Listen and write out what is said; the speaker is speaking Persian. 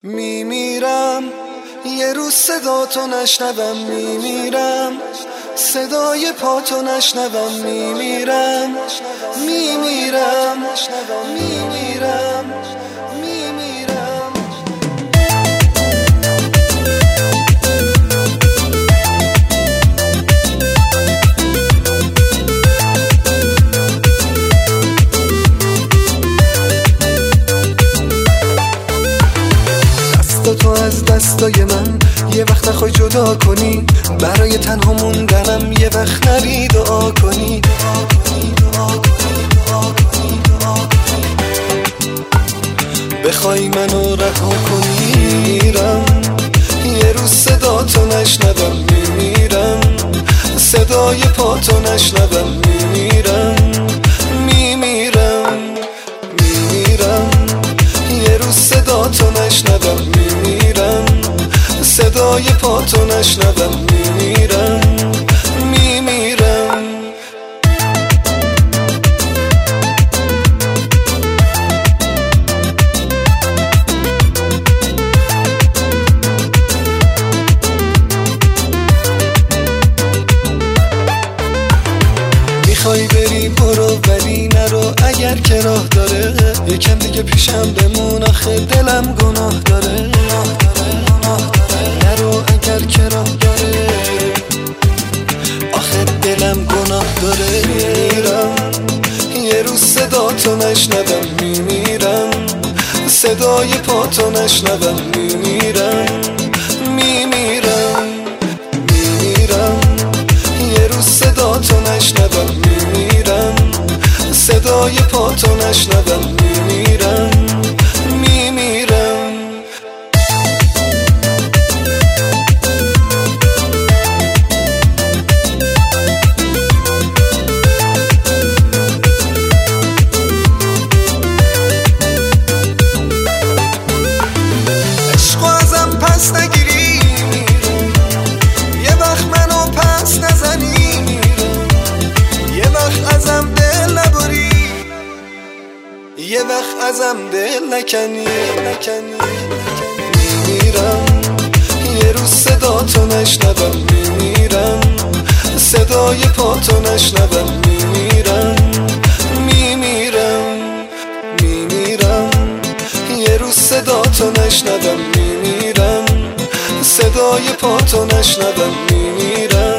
میمیرم یه روز صدا تو نشنوم، میمیرم صدای پا تو نشنوم، میمیرم میمیرم میمیرم میمیرم. دست تو از دستای من یه وقت نخوای جدا کنی، برای تنها موندنم یه وقت نری دعا کنی. بخوای منو رها کنی میرم، یه روز صدا تو نشنوم، میمیرم صدای پا تو نشنوم، میمیرم میمیرم میمیرم. یه روز صدا تو نشنوم، میمیرم صدای پا تو نشنوم، میمیرم میمیرم. میخوای بری برو ولی نرو اگر که راه داره، یکم دیگه پیشم بمون آخه دلم گناه داره. نرو اگر که راه داره، آخه دلم گناه داره. میمیرم یه روز صدا تو نشنوم، میمیرم صدای پا تو نشنوم، میمیرم میمیرم میمیرم. یه روز صدا تو نشنوم، میمیرم صدای پا تو نشنوم، میمیرم میمیرم. عشقو ازم پس نگیری میرم، یه وقت منو پس نزنی میرم، یه وقت ازم دل نبری، یه وقت ازم دل نکنی. میمیرم یه روز صدا تو نشنوم، میمیرم صدای پا تو نشنوم، میمیرم میمیرم میمیرم. یه روز صدا تو نشنوم، میمیرم صدای پا تو نشنوم، میمیرم